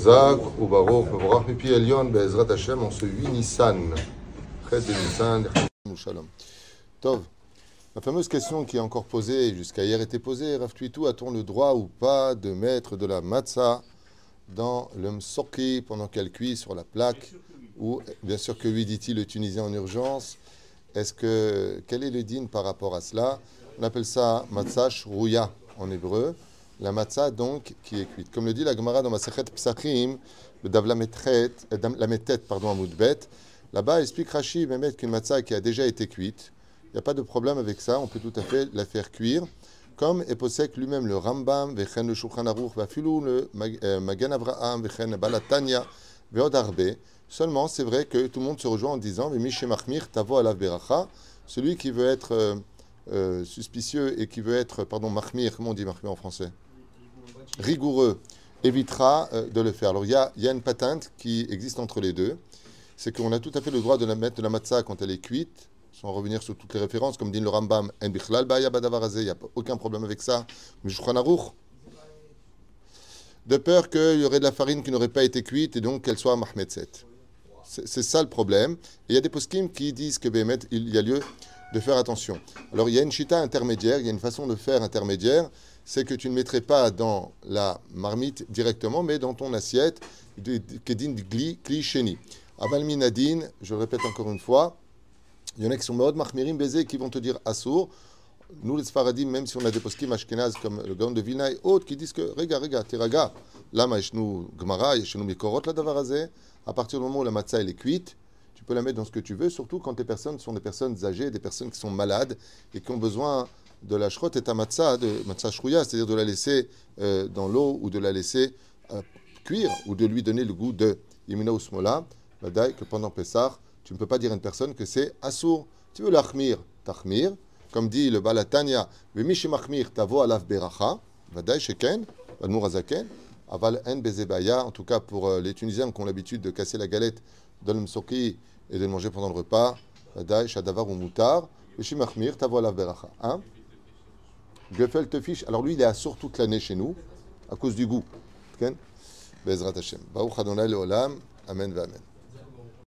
Chazak ou Baruch, Mevorach Mipi Elion, Be'ezrat Hashem, en ce 8 Nissan. Chet de Nissan, Shalom. Tov, la fameuse question qui est encore posée, jusqu'à hier était posée, Rav Tuitou, a-t-on le droit ou pas de mettre de la matzah dans le msorki pendant qu'elle cuit sur la plaque? Ou, bien sûr que oui, dit-il, le Tunisien en urgence. Quel est le din par rapport à cela? On appelle ça matzah shrouya en hébreu. La matzah, donc, qui est cuite. Comme le dit la Gemara dans Masechet Psachim, le Dav Lametet, pardon, à Moudbet, là-bas, explique Rashi, même qu'une matzah qui a déjà été cuite, il n'y a pas de problème avec ça, on peut tout à fait la faire cuire, comme est posek lui-même le Rambam, Vechen le Shulchan Aruch, Vafilou le Magen Avraham, Vechen Balatanya, Veod Arbe. Seulement, c'est vrai que tout le monde se rejoint en disant, Mishe Machmir, Tavo Alav Beracha, celui qui veut être suspicieux et qui veut être, pardon, Machmir, comment on dit Machmir en français? Rigoureux, évitera de le faire. Alors il y a une patente qui existe entre les deux, c'est qu'on a tout à fait le droit de la mettre de la matzah quand elle est cuite, sans revenir sur toutes les références, comme dit le Rambam, il n'y a aucun problème avec ça. Mais Shulchan Aruch, de peur qu'il y aurait de la farine qui n'aurait pas été cuite et donc qu'elle soit mahmetzet. C'est ça le problème. Et il y a des poskim qui disent que Béhémet, il y a lieu de faire attention. Alors il y a une chita intermédiaire, il y a une façon de faire intermédiaire, c'est que tu ne mettrais pas dans la marmite directement, mais dans ton assiette, kedin kli sheni. Aval minadin, je le répète encore une fois, il y en a qui sont מאוד מחמירים baiser qui vont te dire assour. Nous les Sfaradim, même si on a des poskim ashkenaz comme le Gaon de Vilna et autres qui disent que rega, tiraga, lama yeshnu gmara, yeshnu mikorot la davar hazeh, à partir du moment où la matzah elle est cuite, tu peux la mettre dans ce que tu veux, surtout quand les personnes sont des personnes âgées, des personnes qui sont malades et qui ont besoin de la shrot et ta matzah, de matzah shrouya, c'est-à-dire de la laisser dans l'eau ou de la laisser cuire ou de lui donner le goût de yemina ou smola, vadaï, que pendant Pessah, tu ne peux pas dire à une personne que c'est assour. Tu veux l'achmir, tachmir, comme dit le Balatanya, v'mishi machmir tavo alav beracha, vadaï sheken, vadmur azaken, aval en bezebaya, en tout cas pour les Tunisiens qui ont l'habitude de casser la galette dans le msoki et de le manger pendant le repas, vadaï shadavar ou moutar, v'mishi machmir tavo alav beracha. Hein? Geffel te fiche. Alors lui, il est assour toute l'année chez nous, à cause du goût. Bezrat Hashem. Baruch Adonai Leolam. Amen, amen.